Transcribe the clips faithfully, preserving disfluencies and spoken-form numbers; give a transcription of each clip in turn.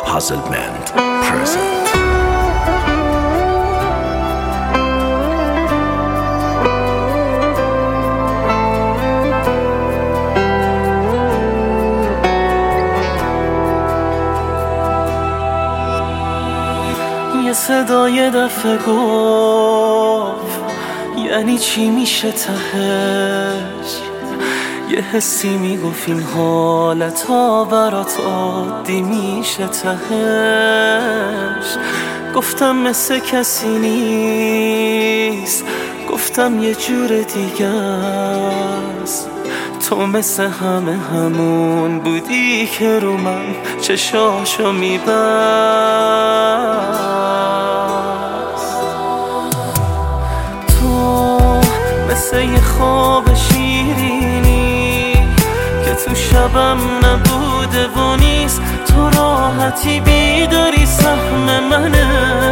Hazelband present. یه صدا یه دفعه گفت یعنی چی میشه تهش، یه حسی میگفت این حالتا برات عادی میشه تهش. گفتم مثل کسی نیست، گفتم یه جور دیگه است. تو مثل همه همون بودی که رو من چشاشو میبست. تو مثل یه خواب شیرینی که تو شبم نبوده و نیست. تو راحتی بیداری سهم منه.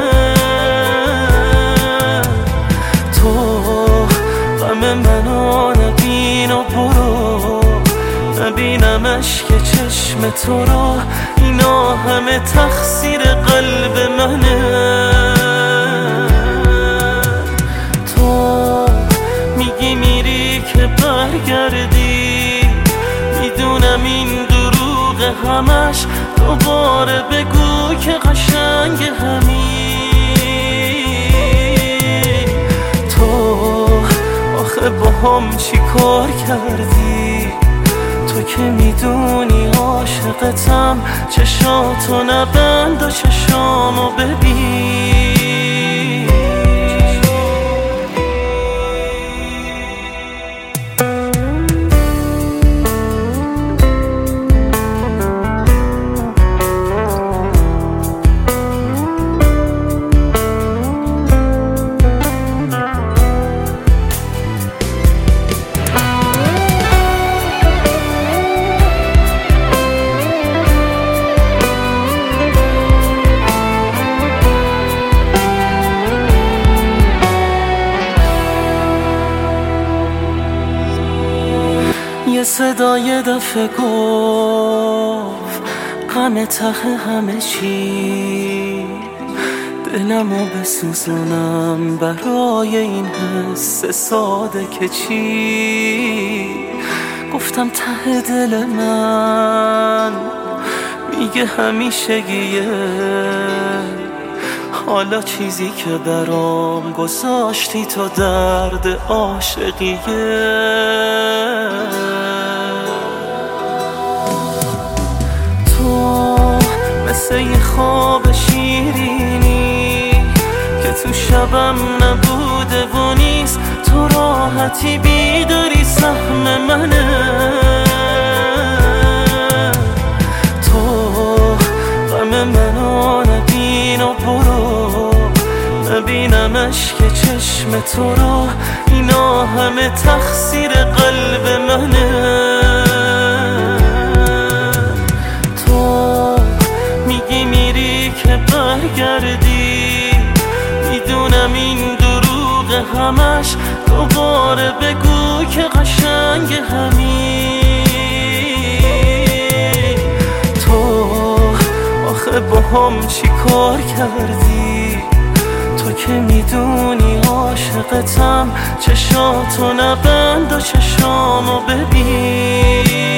تو غم منو نبین و برو، نبینمش که چشم تو رو. اینا همه تقصیر قلب منه. تو میگی میری که برگردی، میدونم این دروغ همش. دوباره بگو که قشنگ همین. تو آخه با هم چی کار کردی؟ تو که میدونی عاشقتم. چشاتو نبند و چشامو ببین. یه صدا یه دفعه گفت غم ته همه چی. دلمو بسوزونم برای این حس ساده که چی. گفتم ته دل من میگه همیشگیه. حالا چیزی که برام گذاشتی تو درد عاشقیه. مثل یه خواب شیرینی که تو شبم نبوده و نیست. تو راحتی بیداری سهم منه. تو غم منو نبین و برو، نبینمش که چشم تو رو. اینا همه تقصیر قلب منه. برگردی، میدونم این دروغ همش. دوباره بگو که قشنگ همین. تو آخه با هم چی کار کردی؟ تو که میدونی عاشقتم. چشاتو نبند و چشامو ببین.